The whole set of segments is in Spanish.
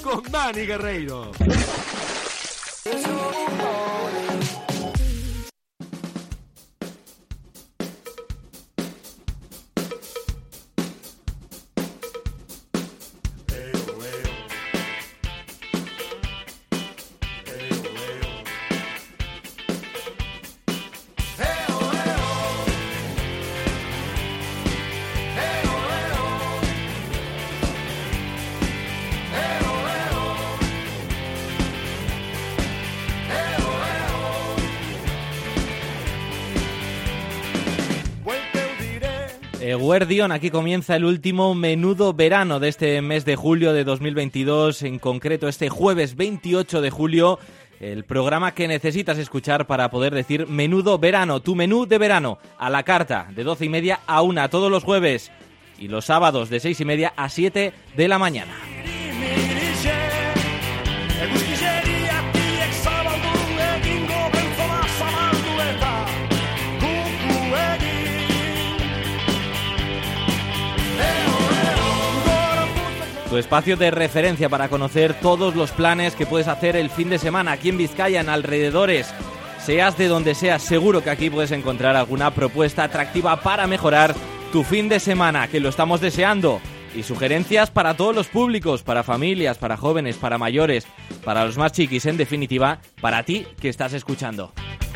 con Dani Guerreiro. Guardión, aquí comienza el último menudo verano de este mes de julio de 2022, en concreto este jueves 28 de julio, el programa que necesitas escuchar para poder decir menudo verano, tu menú de verano, a la carta, de 12:30 a 1 todos los jueves y los sábados de 6:30 a 7 de la mañana. Tu espacio de referencia para conocer todos los planes que puedes hacer el fin de semana aquí en Vizcaya, en alrededores. Seas de donde seas, seguro que aquí puedes encontrar alguna propuesta atractiva para mejorar tu fin de semana, que lo estamos deseando. Y sugerencias para todos los públicos, para familias, para jóvenes, para mayores, para los más chiquis, en definitiva, para ti que estás escuchando.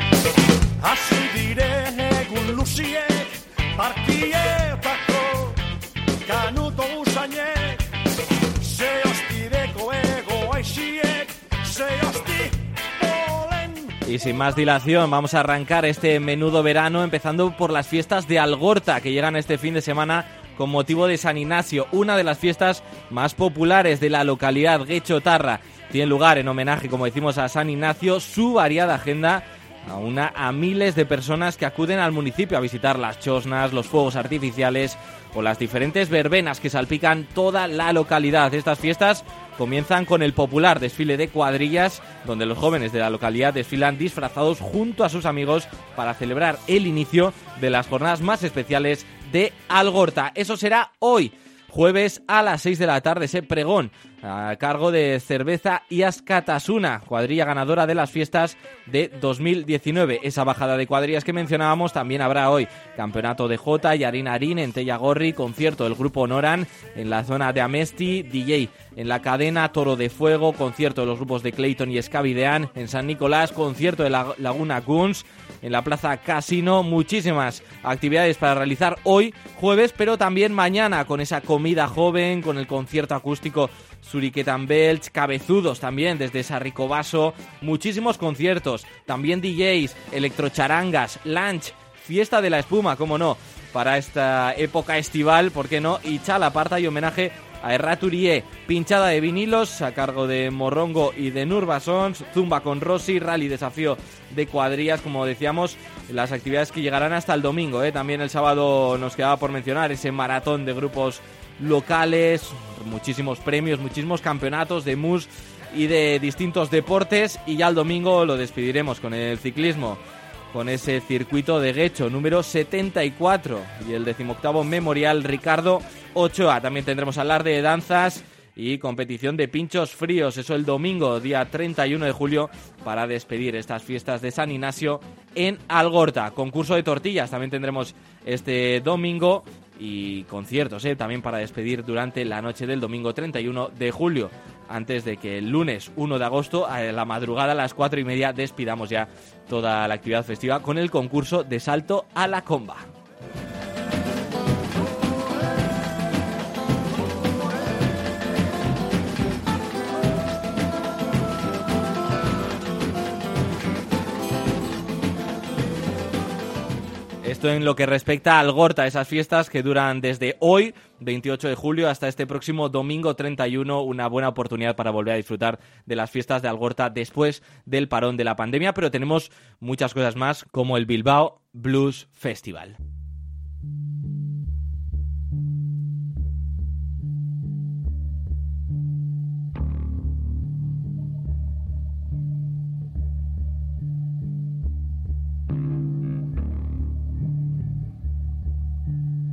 Y sin más dilación, vamos a arrancar este menudo verano empezando por las fiestas de Algorta, que llegan este fin de semana con motivo de San Ignacio, una de las fiestas más populares de la localidad guechotarra. Tiene lugar en homenaje, como decimos, a San Ignacio. Su variada agenda aúna a miles de personas que acuden al municipio a visitar las chosnas, los fuegos artificiales o las diferentes verbenas que salpican toda la localidad. Estas fiestas comienzan con el popular desfile de cuadrillas, donde los jóvenes de la localidad desfilan disfrazados junto a sus amigos para celebrar el inicio de las jornadas más especiales de Algorta. Eso será hoy, jueves a las 6 de la tarde, ese pregón a cargo de Cerveza y Ascatasuna, cuadrilla ganadora de las fiestas de 2019. Esa bajada de cuadrillas que mencionábamos también habrá hoy. Campeonato de Jota, Yarin Arín en Tellagorri, concierto del grupo Noran en la zona de Amesti, DJ en la cadena Toro de Fuego, concierto de los grupos de Clayton y Escavidean en San Nicolás, concierto de la Laguna Guns en la Plaza Casino. Muchísimas actividades para realizar hoy, jueves, pero también mañana con esa comida joven, con el concierto acústico Suriquetan Belch, cabezudos también desde Sarricobaso, muchísimos conciertos, también DJs, electrocharangas, lunch, fiesta de la espuma, cómo no, para esta época estival, ¿por qué no? Y chalaparta y homenaje a Erraturie, pinchada de vinilos a cargo de Morrongo y de Nurbasons, zumba con Rossi, rally desafío de cuadrillas, como decíamos, las actividades que llegarán hasta el domingo, También el sábado nos quedaba por mencionar ese maratón de grupos locales, muchísimos premios, muchísimos campeonatos de mus y de distintos deportes, y ya el domingo lo despediremos con el ciclismo, con ese circuito de Guecho número 74 y el 18º Memorial Ricardo Ochoa. También tendremos alarde de danzas y competición de pinchos fríos, eso el domingo, día 31 de julio, para despedir estas fiestas de San Ignacio en Algorta. Concurso de tortillas también tendremos este domingo y conciertos, también para despedir durante la noche del domingo 31 de julio, antes de que el lunes 1 de agosto, a la madrugada a las 4:30, despidamos ya toda la actividad festiva con el concurso de salto a la comba. Esto en lo que respecta a Algorta, esas fiestas que duran desde hoy, 28 de julio, hasta este próximo domingo 31, una buena oportunidad para volver a disfrutar de las fiestas de Algorta después del parón de la pandemia, pero tenemos muchas cosas más, como el Bilbao Blues Festival.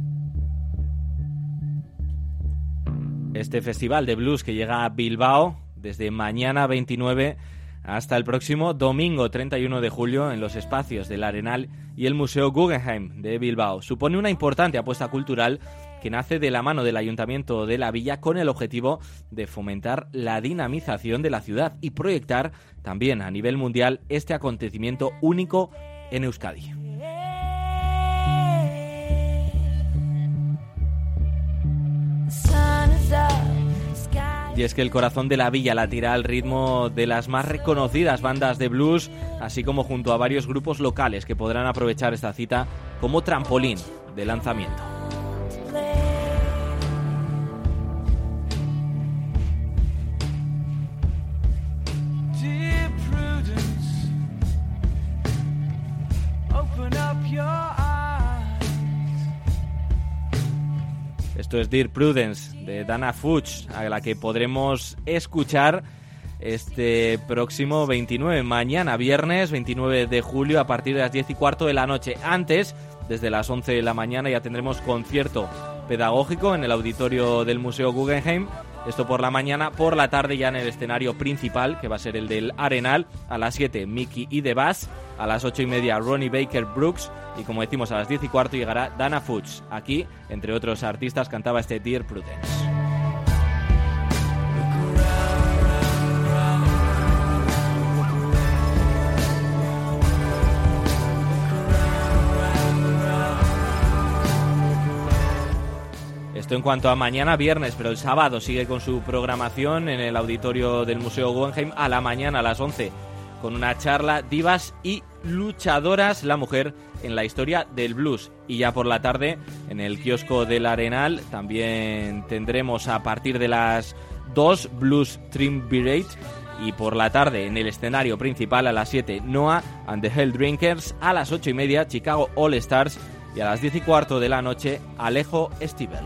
Este festival de blues que llega a Bilbao desde mañana 29 hasta el próximo domingo 31 de julio en los espacios del Arenal y el Museo Guggenheim de Bilbao. Supone una importante apuesta cultural que nace de la mano del Ayuntamiento de la Villa con el objetivo de fomentar la dinamización de la ciudad y proyectar también a nivel mundial este acontecimiento único en Euskadi. Y es que el corazón de la villa latirá al ritmo de las más reconocidas bandas de blues, así como junto a varios grupos locales que podrán aprovechar esta cita como trampolín de lanzamiento. Esto es Dear Prudence, de Dana Fudge, a la que podremos escuchar este próximo 29, mañana viernes 29 de julio a partir de las 10:15 de la noche. Antes, desde las 11 de la mañana, ya tendremos concierto pedagógico en el auditorio del Museo Guggenheim. Esto por la mañana. Por la tarde ya en el escenario principal, que va a ser el del Arenal, a las 7 Mickey y The Bass, a las 8:30 Ronnie Baker Brooks y como decimos a las 10:15 llegará Dana Fudge. Aquí, entre otros artistas, cantaba este Dear Prudence. Esto en cuanto a mañana viernes, pero el sábado sigue con su programación en el auditorio del Museo Guggenheim a la mañana a las 11 con una charla Divas y luchadoras, la mujer en la historia del blues. Y ya por la tarde en el kiosco del Arenal también tendremos a partir de las 2 Blues Triumvirate y por la tarde en el escenario principal a las 7 Noah and the Hell Drinkers, a las 8:30 Chicago All Stars y a las 10:15 de la noche Alejo Stivel.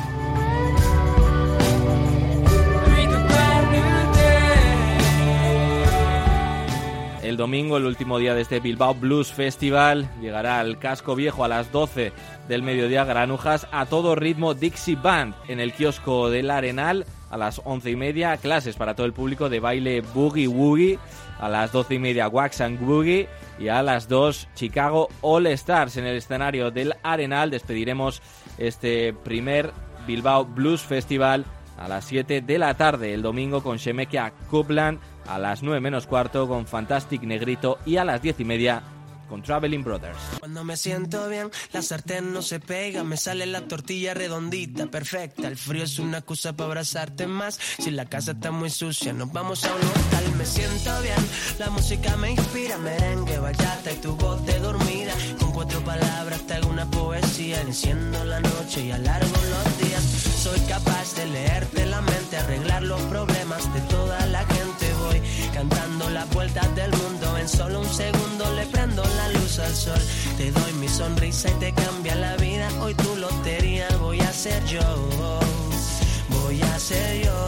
El domingo, el último día de este Bilbao Blues Festival, llegará al Casco Viejo a las 12 del mediodía Granujas a todo ritmo Dixie Band en el kiosco del Arenal a las 11:30, clases para todo el público de baile Boogie Woogie, a las 12:30 Wax and Boogie y a las 2 Chicago All Stars en el escenario del Arenal. Despediremos este primer Bilbao Blues Festival a las 7 de la tarde el domingo con Shemekia Copeland, a las 9:15 con Fantastic Negrito y a las 10:30 con Traveling Brothers. Cuando me siento bien, la sartén no se pega, me sale la tortilla redondita, perfecta. El frío es una excusa para abrazarte más. Si la casa está muy sucia, nos vamos a un hotel. Me siento bien, la música me inspira, merengue, bachata y tu voz de dormida. Con 4 palabras te hago una poesía, enciendo la noche y alargo los días. Soy capaz de leerte la mente, arreglar los problemas de toda la gente. Voy cantando las vueltas del mundo, en solo un segundo le prendo la luz al sol. Te doy mi sonrisa y te cambia la vida. Hoy tu lotería voy a ser yo, voy a ser yo.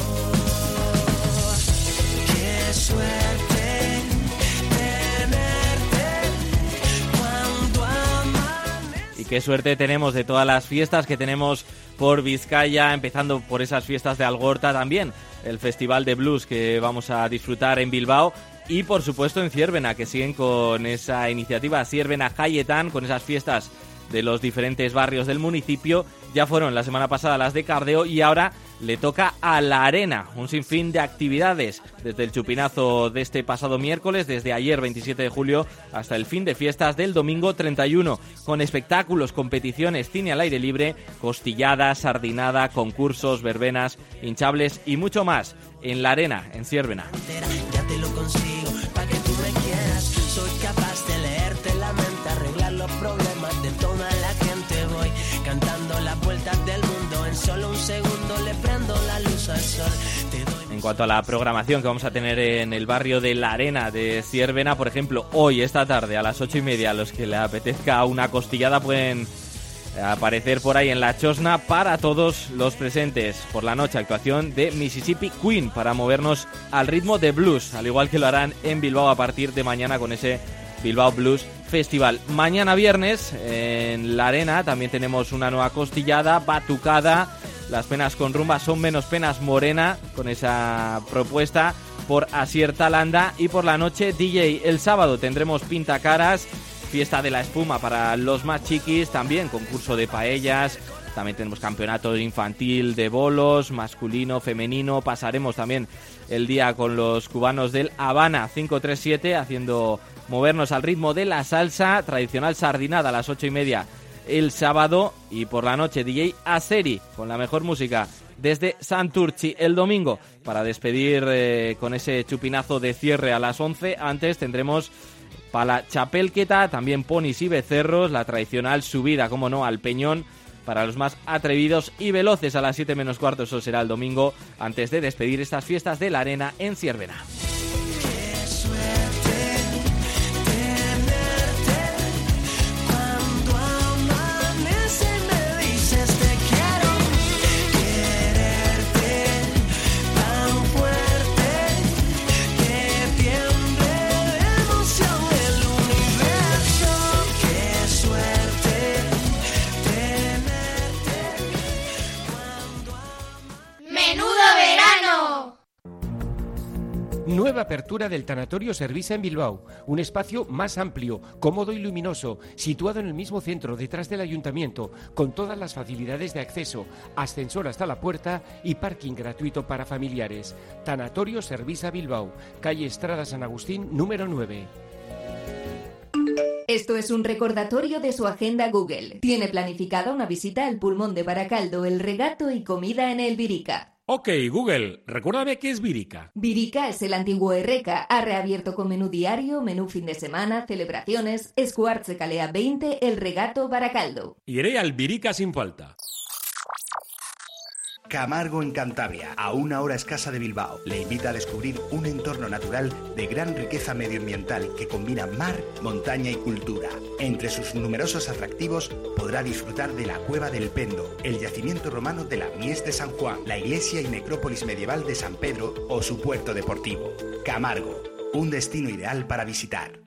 Qué suerte tenerte cuando amanece. Y qué suerte tenemos de todas las fiestas que tenemos por Vizcaya, empezando por esas fiestas de Algorta también, el Festival de Blues que vamos a disfrutar en Bilbao. Y por supuesto en Ziérbena, que siguen con esa iniciativa Ziérbena Jaietan, con esas fiestas de los diferentes barrios del municipio. Ya fueron la semana pasada las de Cardeo y ahora le toca a La Arena, un sinfín de actividades desde el chupinazo de este pasado miércoles, desde ayer 27 de julio hasta el fin de fiestas del domingo 31, con espectáculos, competiciones, cine al aire libre, costillada, sardinada, concursos, verbenas, hinchables y mucho más en La Arena, en Ziérbena. Ya te lo consigo, para que tú me quieras. Soy capaz de leerte la mente, arreglar los problemas de toda la gente. Voy cantando las vueltas del mundo, en solo un segundo le prendo la luz al sol. Te doy... En cuanto a la programación que vamos a tener en el barrio de La Arena de Ziérbena, por ejemplo, hoy, esta tarde, a las 8:30, a los que le apetezca una costillada pueden aparecer por ahí en la Chosna. Para todos los presentes, por la noche, actuación de Mississippi Queen para movernos al ritmo de blues, al igual que lo harán en Bilbao a partir de mañana con ese Bilbao Blues Festival. Mañana viernes en La Arena también tenemos una nueva costillada, batucada Las penas con rumba son menos penas morena, con esa propuesta por Asier Talanda. Y por la noche DJ. El sábado tendremos pintacaras, fiesta de la espuma para los más chiquis, también concurso de paellas, también tenemos campeonato infantil de bolos, masculino, femenino. Pasaremos también el día con los cubanos del Habana 537, haciendo movernos al ritmo de la salsa, tradicional sardinada a las 8:30 el sábado. Y por la noche DJ Aseri, con la mejor música desde Santurtzi. El domingo, para despedir con ese chupinazo de cierre a las 11, antes tendremos Pala Chapelqueta, también ponis y becerros, la tradicional subida, como no, al Peñón, para los más atrevidos y veloces a las 7 menos cuarto. Eso será el domingo, antes de despedir estas fiestas de la arena en Zierbena. Nueva apertura del Tanatorio Servisa en Bilbao, un espacio más amplio, cómodo y luminoso, situado en el mismo centro, detrás del ayuntamiento, con todas las facilidades de acceso, ascensor hasta la puerta y parking gratuito para familiares. Tanatorio Servisa Bilbao, calle Estrada San Agustín, número 9. Esto es un recordatorio de su agenda Google. Tiene planificada una visita al Pulmón de Baracaldo, el regato y comida en el Birica. Ok, Google, recuérdame qué es Birica. Birica es el antiguo Erreca. Ha reabierto con menú diario, menú fin de semana, celebraciones. Escuartze Calea 20, el regato Baracaldo. Iré al Birica sin falta. Camargo en Cantabria, a 1 hora escasa de Bilbao, le invita a descubrir un entorno natural de gran riqueza medioambiental que combina mar, montaña y cultura. Entre sus numerosos atractivos podrá disfrutar de la Cueva del Pendo, el yacimiento romano de la Mies de San Juan, la iglesia y necrópolis medieval de San Pedro o su puerto deportivo. Camargo, un destino ideal para visitar.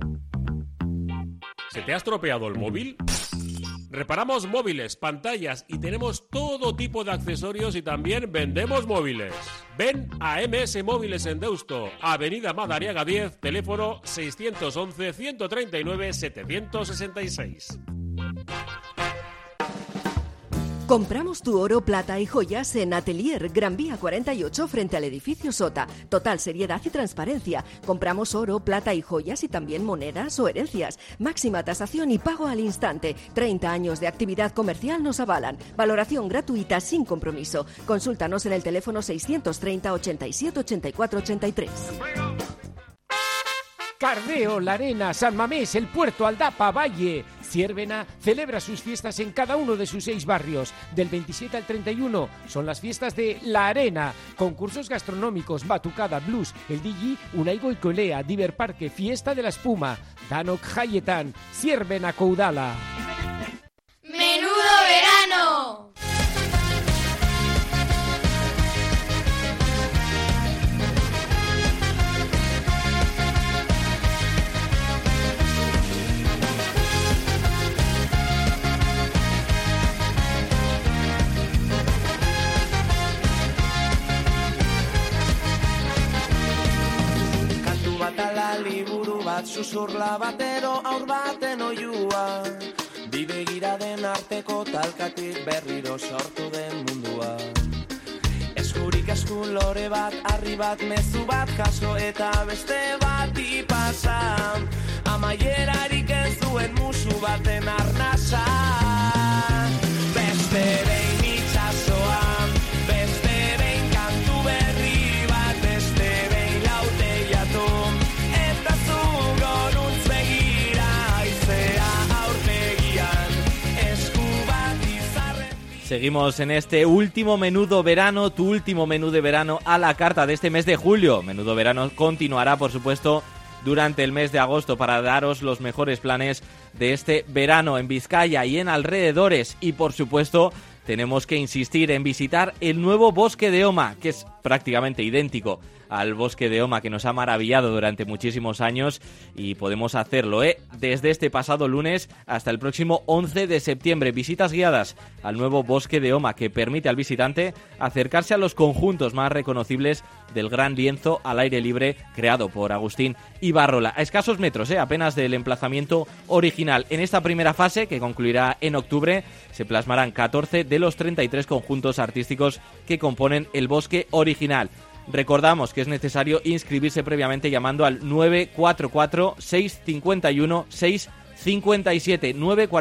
¿Se te ha estropeado el móvil? Reparamos móviles, pantallas y tenemos todo tipo de accesorios y también vendemos móviles. Ven a MS Móviles en Deusto, Avenida Madariaga 10, teléfono 611 139 766. Compramos tu oro, plata y joyas en Atelier Gran Vía 48 frente al edificio Sota. Total seriedad y transparencia. Compramos oro, plata y joyas y también monedas o herencias. Máxima tasación y pago al instante. 30 años de actividad comercial nos avalan. Valoración gratuita sin compromiso. Consúltanos en el teléfono 630 87 84 83. Cardeo, La Arena, San Mamés, El Puerto, Aldapa, Valle. Zierbena celebra sus fiestas en cada uno de sus 6 barrios. Del 27 al 31 son las fiestas de La Arena. Concursos gastronómicos, batucada, blues, el DJ, Unaigo y Colea, Diver Parque, Fiesta de la Espuma, Danok Jaietan, Zierbena Koudala. ¡Menudo verano! Liburu bat susurla batero aur baten oiua, bi begiraden arteko talkatik berriro sortu den mundua. Eskurik esku lore bat, harri bat, mezu bat jaso eta beste bati pasa, amaierarik ez duen musu baten arnasa. Beste behin itxasoan, beste behin kantu berri bat, beste behin lauteiatu. Seguimos en este último menudo verano, tu último menú de verano a la carta de este mes de julio. Menudo verano continuará, por supuesto, durante el mes de agosto para daros los mejores planes de este verano en Vizcaya y en alrededores. Y, por supuesto, tenemos que insistir en visitar el nuevo Bosque de Oma, que es prácticamente idéntico al bosque de Oma, que nos ha maravillado durante muchísimos años, y podemos hacerlo desde este pasado lunes hasta el próximo 11 de septiembre. Visitas guiadas al nuevo bosque de Oma, que permite al visitante acercarse a los conjuntos más reconocibles del gran lienzo al aire libre creado por Agustín Ibarrola, a escasos metros apenas del emplazamiento original. En esta primera fase, que concluirá en octubre, se plasmarán 14 de los 33 conjuntos artísticos que componen el bosque original. Recordamos que es necesario inscribirse previamente llamando al 944-651-657,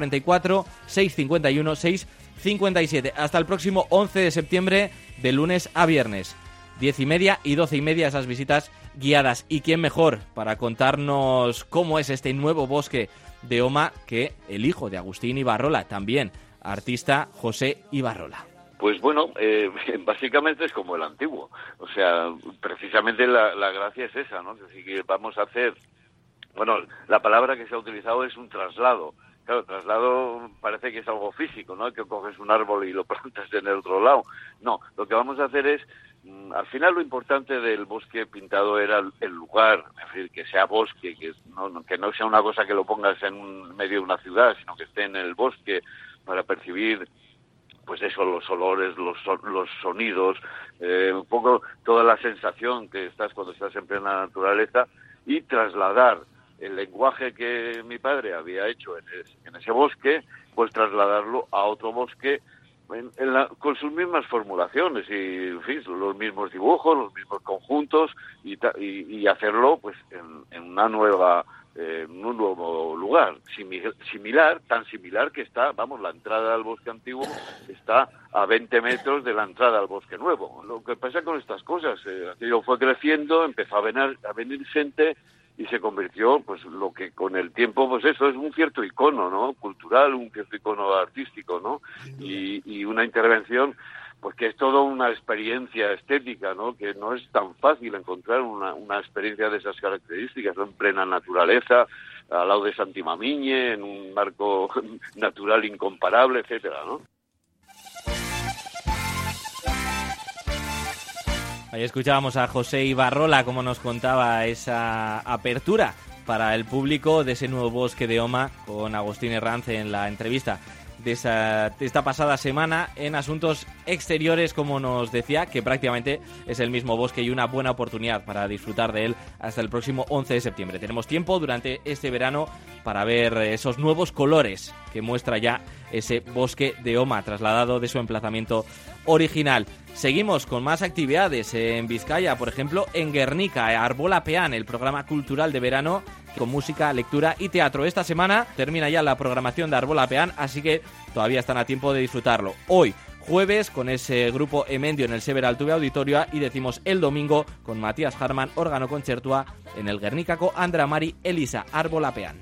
944-651-657. Hasta el próximo 11 de septiembre, de lunes a viernes, 10:30 y 12:30, esas visitas guiadas. ¿Y quién mejor para contarnos cómo es este nuevo bosque de Oma que el hijo de Agustín Ibarrola, también artista, José Ibarrola? Pues bueno, básicamente es como el antiguo. O sea, precisamente la gracia es esa, ¿no? Es decir, que vamos a hacer... Bueno, la palabra que se ha utilizado es un traslado. Claro, traslado parece que es algo físico, ¿no? Que coges un árbol y lo plantas en el otro lado. No, lo que vamos a hacer es... Al final lo importante del bosque pintado era el lugar, es decir, que sea bosque, que no sea una cosa que lo pongas en medio de una ciudad, sino que esté en el bosque para percibir... pues eso, los olores, los sonidos, un poco toda la sensación que estás cuando estás en plena naturaleza, y trasladar el lenguaje que mi padre había hecho en ese bosque, pues trasladarlo a otro bosque con sus mismas formulaciones y, en fin, los mismos dibujos, los mismos conjuntos, y hacerlo pues en una nueva... en un nuevo lugar, tan similar que está, la entrada al bosque antiguo está a 20 metros de la entrada al bosque nuevo. Lo que pasa con estas cosas, aquello fue creciendo, empezó a venir gente y se convirtió, pues lo que con el tiempo, pues eso es un cierto icono, ¿no? Cultural, un cierto icono artístico, ¿no? Y una intervención, pues que es toda una experiencia estética, ¿no? Que no es tan fácil encontrar una experiencia de esas características, ¿no? En plena naturaleza, al lado de Santimamiñe, en un marco natural incomparable, etcétera, ¿no? Ahí escuchábamos a José Ibarrola, como nos contaba esa apertura para el público de ese nuevo bosque de Oma, con Agustín Herranz en la entrevista de esta pasada semana en Asuntos Exteriores, como nos decía, que prácticamente es el mismo bosque y una buena oportunidad para disfrutar de él hasta el próximo 11 de septiembre. Tenemos tiempo durante este verano para ver esos nuevos colores que muestra ya ese bosque de Oma, trasladado de su emplazamiento original. Seguimos con más actividades en Vizcaya, por ejemplo en Guernica, Arbolapean, el programa cultural de verano con música, lectura y teatro. Esta semana termina ya la programación de Arbolapean, así que todavía están a tiempo de disfrutarlo. Hoy, jueves, con ese grupo Emendio en el Sever Altuve Auditoria, y decimos el domingo con Matías Harman, órgano concertua en el Guernicako Andra Mari Elisa, Arbolapean.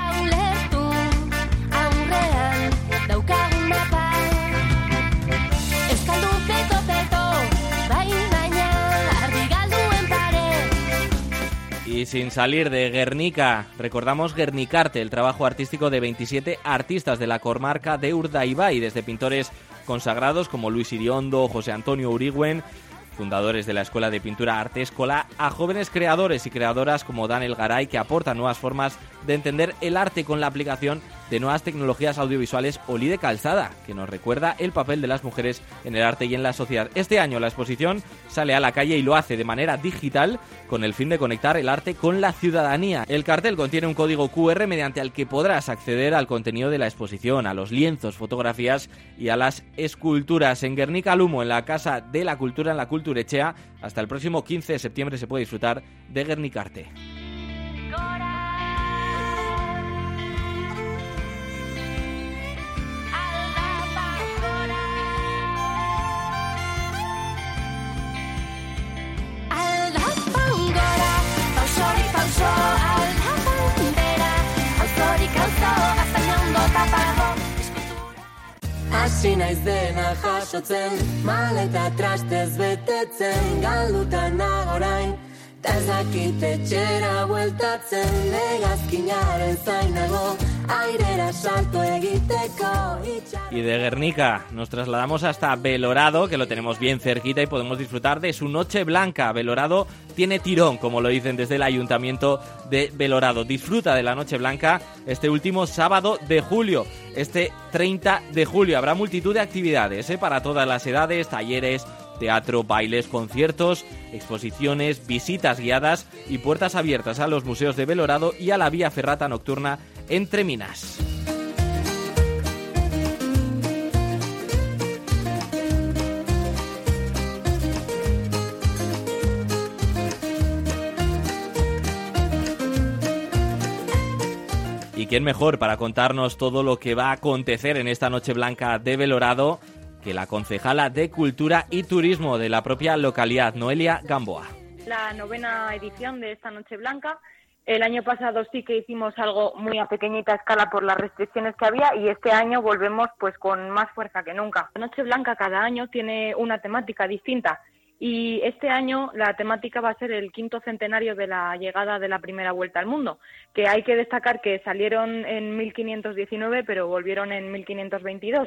Y sin salir de Guernica, recordamos Guernicarte, el trabajo artístico de 27 artistas de la comarca de Urdaibai, desde pintores consagrados como Luis Iriondo, José Antonio Urigüen, fundadores de la Escuela de Pintura Artescola, a jóvenes creadores y creadoras como Daniel Garay, que aportan nuevas formas de entender el arte con la aplicación de nuevas tecnologías audiovisuales, o Lide Calzada, que nos recuerda el papel de las mujeres en el arte y en la sociedad. Este año la exposición sale a la calle y lo hace de manera digital con el fin de conectar el arte con la ciudadanía. El cartel contiene un código QR mediante el que podrás acceder al contenido de la exposición, a los lienzos, fotografías y a las esculturas. En Guernica Lumo, en la Casa de la Cultura, en la Culturechea, hasta el próximo 15 de septiembre se puede disfrutar de Guernicarte. Hasi naiz dena jasotzen, maleta trastez betetzen, galduta nago orain, ta ez dakit etxera bueltatzen, hegazkinaren zain nago, airera salto egiteko. Y de Guernica nos trasladamos hasta Belorado, que lo tenemos bien cerquita y podemos disfrutar de su Noche Blanca. Belorado tiene tirón, como lo dicen desde el Ayuntamiento de Belorado. Disfruta de la Noche Blanca este último sábado de julio, este 30 de julio. Habrá multitud de actividades para todas las edades, talleres, teatro, bailes, conciertos, exposiciones, visitas guiadas y puertas abiertas a los museos de Belorado y a la vía ferrata nocturna entre Minas. ¿Y quién mejor para contarnos todo lo que va a acontecer en esta Noche Blanca de Belorado que la concejala de Cultura y Turismo de la propia localidad, Noelia Gamboa? La 9ª edición de esta Noche Blanca. El año pasado sí que hicimos algo muy a pequeñita escala por las restricciones que había y este año volvemos pues con más fuerza que nunca. La Noche Blanca cada año tiene una temática distinta. Y este año la temática va a ser el 5º centenario de la llegada de la primera vuelta al mundo, que hay que destacar que salieron en 1519 pero volvieron en 1522.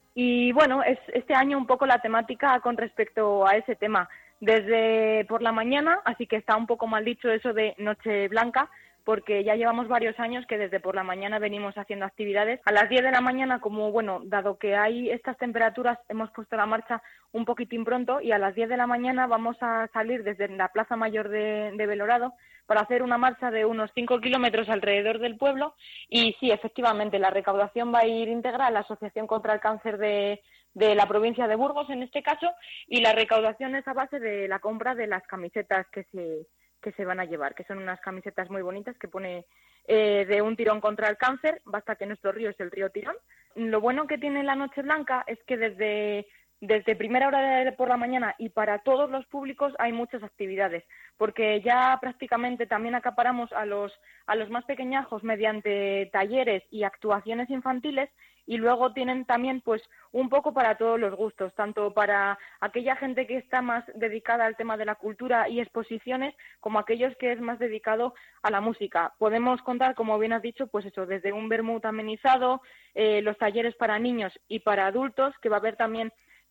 Y bueno, es este año un poco la temática con respecto a ese tema. Desde por la mañana, así que está un poco mal dicho eso de Noche Blanca, porque ya llevamos varios años que desde por la mañana venimos haciendo actividades. A las 10 de la mañana, como bueno, dado que hay estas temperaturas, hemos puesto la marcha un poquitín pronto y a las 10 de la mañana vamos a salir desde la Plaza Mayor de Belorado para hacer una marcha de unos 5 kilómetros alrededor del pueblo. Y sí, efectivamente, la recaudación va a ir íntegra a la Asociación contra el Cáncer de la provincia de Burgos, en este caso, y la recaudación es a base de la compra de las camisetas que se van a llevar, que son unas camisetas muy bonitas que pone de un tirón contra el cáncer, basta que nuestro río es el río Tirón. Lo bueno que tiene la Noche Blanca es que desde primera hora por la mañana y para todos los públicos hay muchas actividades, porque ya prácticamente también acaparamos a los más pequeñajos mediante talleres y actuaciones infantiles. Y luego tienen también pues un poco para todos los gustos, tanto para aquella gente que está más dedicada al tema de la cultura y exposiciones, como aquellos que es más dedicado a la música. Podemos contar, como bien has dicho, pues eso, desde un vermut amenizado, los talleres para niños y para adultos, que va a haber también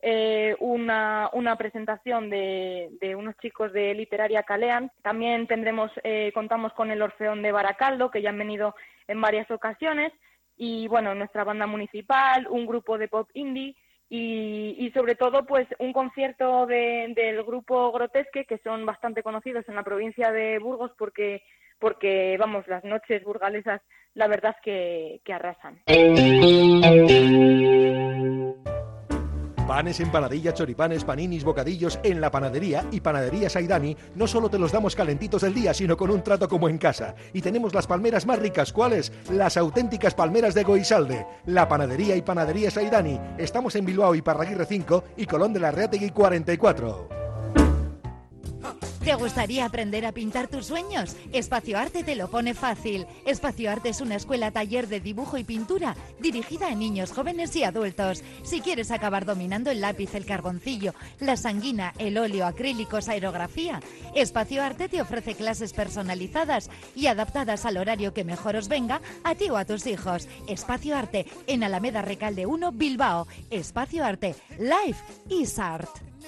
una presentación de unos chicos de Literaria Calean. También contamos con el Orfeón de Baracaldo, que ya han venido en varias ocasiones. Y bueno, nuestra banda municipal, un grupo de pop indie y sobre todo pues un concierto del grupo Grotesque, que son bastante conocidos en la provincia de Burgos porque vamos, las noches burgalesas la verdad es que arrasan. Panes, empanadillas, choripanes, paninis, bocadillos en la panadería y Panadería Saidani no solo te los damos calentitos del día, sino con un trato como en casa. Y tenemos las palmeras más ricas, ¿cuáles? Las auténticas palmeras de Goisalde. La panadería y Panadería Saidani. Estamos en Bilbao y Parraguirre 5 y Colón de la Reategui 44. ¿Te gustaría aprender a pintar tus sueños? Espacio Arte te lo pone fácil. Espacio Arte es una escuela-taller de dibujo y pintura dirigida a niños, jóvenes y adultos. Si quieres acabar dominando el lápiz, el carboncillo, la sanguina, el óleo, acrílicos, aerografía, Espacio Arte te ofrece clases personalizadas y adaptadas al horario que mejor os venga a ti o a tus hijos. Espacio Arte, en Alameda Recalde 1, Bilbao. Espacio Arte. Life is Art.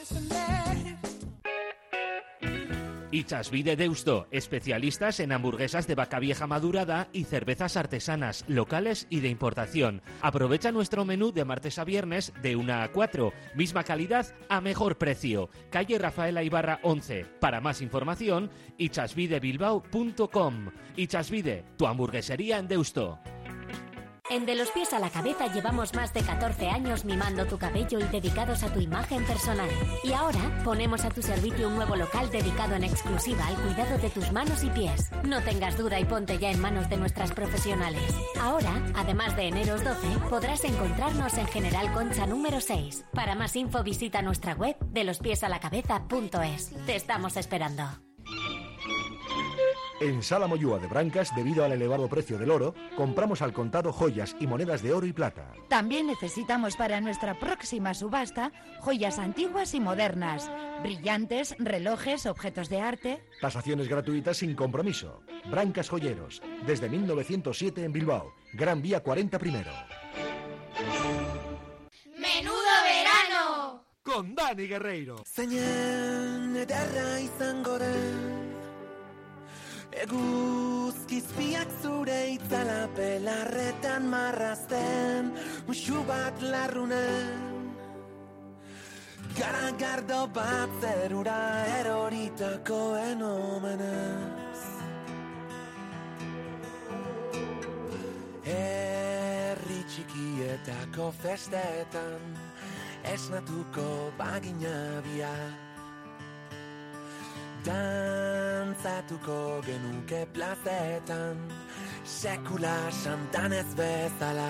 Itxasbide Deusto, especialistas en hamburguesas de vaca vieja madurada y cervezas artesanas, locales y de importación. Aprovecha nuestro menú de martes a viernes de 1 a 4, misma calidad a mejor precio. Calle Rafaela Ibarra 11. Para más información, itxasbidebilbao.com. Itxasbide, tu hamburguesería en Deusto. En De los Pies a la Cabeza llevamos más de 14 años mimando tu cabello y dedicados a tu imagen personal. Y ahora ponemos a tu servicio un nuevo local dedicado en exclusiva al cuidado de tus manos y pies. No tengas duda y ponte ya en manos de nuestras profesionales. Ahora, además de Eneros 12, podrás encontrarnos en General Concha número 6. Para más info visita nuestra web delospiesalacabeza.es. Te estamos esperando. En Sala Moyúa de Brancas, debido al elevado precio del oro, compramos al contado joyas y monedas de oro y plata. También necesitamos para nuestra próxima subasta joyas antiguas y modernas, brillantes, relojes, objetos de arte. Tasaciones gratuitas sin compromiso. Brancas Joyeros, desde 1907 en Bilbao, Gran Vía 40 primero. ¡Menudo verano! Con Dani Guerreiro. Zainen ederra izango den Eguzkizpiak zure itzala pelarretan marrazten Muxu bat larrunen Garagardo bat zerura eroritakoen omenez Herri txikietako festetan esnatuko bagina biak Dantzatuko genuke plazetan sekula santan ez bezala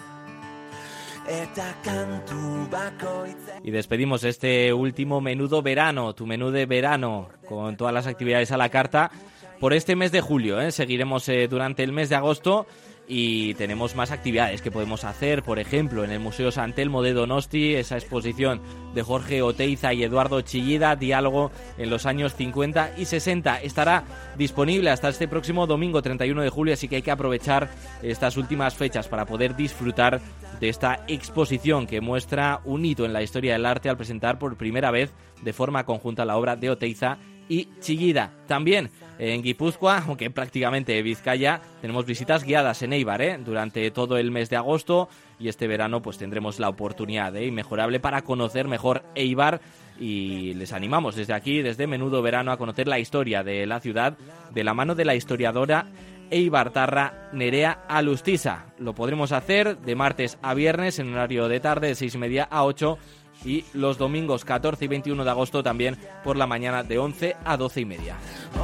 eta kantu bakoitze. Y despedimos este último menudo verano, tu menú de verano, con todas las actividades a la carta por este mes de julio, ¿eh? Seguiremos durante el mes de agosto y tenemos más actividades que podemos hacer, por ejemplo, en el Museo San Telmo de Donosti, esa exposición de Jorge Oteiza y Eduardo Chillida, Diálogo en los años 50 y 60. Estará disponible hasta este próximo domingo 31 de julio, así que hay que aprovechar estas últimas fechas para poder disfrutar de esta exposición que muestra un hito en la historia del arte al presentar por primera vez de forma conjunta la obra de Oteiza y Chillida. También en Guipúzcoa, aunque prácticamente Vizcaya, tenemos visitas guiadas en Eibar, durante todo el mes de agosto, y este verano pues tendremos la oportunidad inmejorable para conocer mejor Eibar, y les animamos desde aquí, desde Menudo Verano, a conocer la historia de la ciudad de la mano de la historiadora eibartarra Nerea Alustiza. Lo podremos hacer de martes a viernes en horario de tarde de 6:30 a 8, y los domingos 14 y 21 de agosto también por la mañana de 11 a 12:30.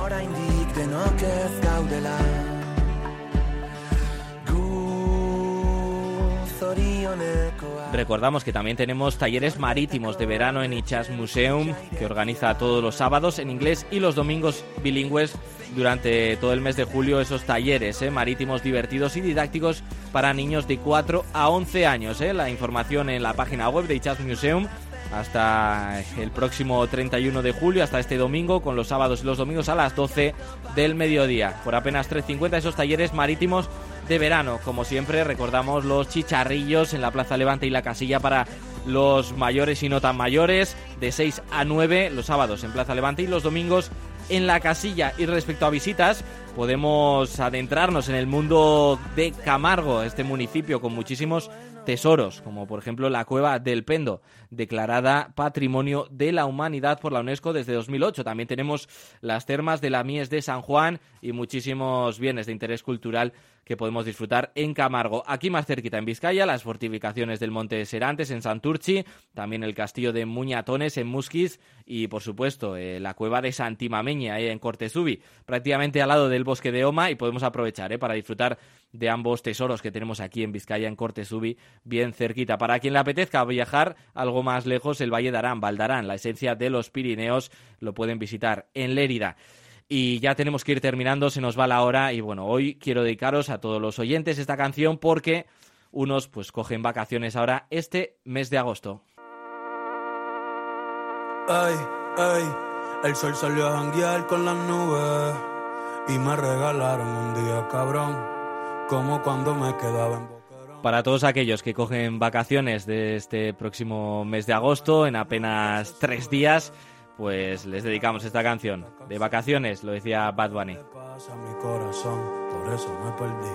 Recordamos que también tenemos talleres marítimos de verano en Itxas Museum, que organiza todos los sábados en inglés y los domingos bilingües durante todo el mes de julio, esos talleres marítimos divertidos y didácticos para niños de 4 a 11 años. La información en la página web de Itxas Museum hasta el próximo 31 de julio, hasta este domingo, con los sábados y los domingos a las 12 del mediodía. Por apenas 3,50 esos talleres marítimos de verano. Como siempre, recordamos los chicharrillos en la Plaza Levante y la Casilla para los mayores y no tan mayores, de 6 a 9 los sábados en Plaza Levante y los domingos en la Casilla. Y respecto a visitas, podemos adentrarnos en el mundo de Camargo, este municipio con muchísimos tesoros, como por ejemplo la Cueva del Pendo, declarada Patrimonio de la Humanidad por la UNESCO desde 2008. También tenemos las termas de la Mies de San Juan y muchísimos bienes de interés cultural que podemos disfrutar en Camargo. Aquí más cerquita en Vizcaya, las fortificaciones del Monte Serantes en Santurtzi, también el castillo de Muñatones en Musquiz y por supuesto la cueva de Santimameña en Cortezubi, prácticamente al lado del bosque de Oma, y podemos aprovechar para disfrutar de ambos tesoros que tenemos aquí en Vizcaya, en Cortezubi, bien cerquita. Para quien le apetezca viajar algo más lejos, el Valle de Arán, Valdarán, la esencia de los Pirineos, lo pueden visitar en Lérida. Y ya tenemos que ir terminando, se nos va la hora, y bueno, hoy quiero dedicaros a todos los oyentes esta canción porque unos pues cogen vacaciones ahora este mes de agosto. Ay, ay, el sol salió a janguear con las nubes y me regalaron un día cabrón, como cuando me quedaba en Boquerón. Para todos aquellos que cogen vacaciones de este próximo mes de agosto, en apenas 3 días, pues les dedicamos esta canción. De vacaciones, lo decía Bad Bunny. Pasa mi corazón, por eso me perdí.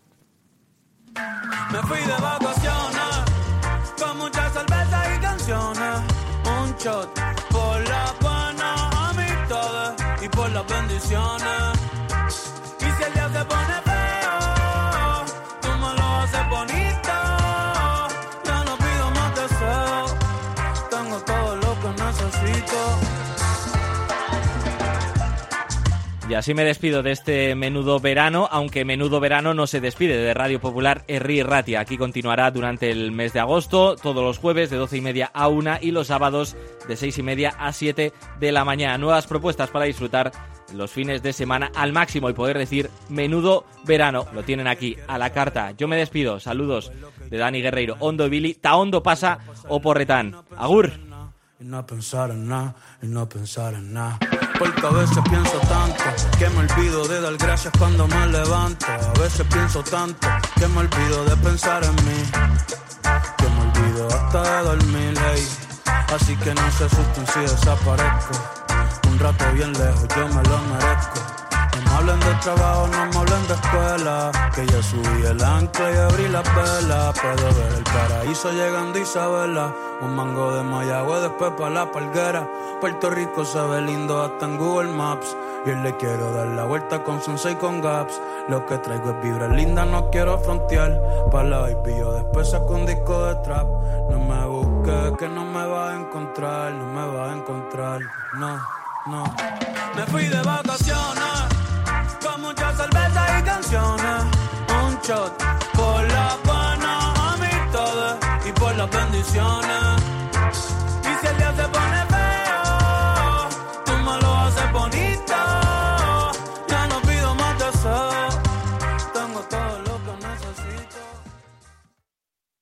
Me fui de vacaciones, con muchas cervezas y canciones. Un shot por las buenas amistades y por las bendiciones. Y si el día se pone feo, tú me lo haces bonito. Ya no pido más deseos, tengo todo lo que necesito. Y así me despido de este Menudo Verano, aunque Menudo Verano no se despide de Radio Popular Herri Ratia. Aquí continuará durante el mes de agosto, todos los jueves de 12:30 a 1 y los sábados de 6:30 a 7 de la mañana. Nuevas propuestas para disfrutar los fines de semana al máximo y poder decir Menudo Verano. Lo tienen aquí a la carta. Yo me despido. Saludos de Dani Guerreiro, Ondo y Billy, ta ondo pasa o porretán. Agur. Y no pensar en nada, y no pensar en nada. Porque a veces pienso tanto que me olvido de dar gracias cuando me levanto. A veces pienso tanto que me olvido de pensar en mí, que me olvido hasta de dormir, hey. Así que no se asusten si desaparezco un rato bien lejos, yo me lo merezco. No me hablen de trabajo, no me hablen de escuela, que ya subí el ancla y abrí las velas. Puedo ver el paraíso llegando Isabela, un mango de Mayagüe después pa' la Palguera. Puerto Rico se ve lindo hasta en Google Maps, y hoy le quiero dar la vuelta con Sensei con Gaps. Lo que traigo es vibra linda, no quiero frontear. Pa' la baby yo después saco un disco de trap. No me busques que no me vas a encontrar, no me vas a encontrar, no. Me fui de vacaciones con muchas cervezas y canciones. Un shot por las buenas amistades y por las bendiciones.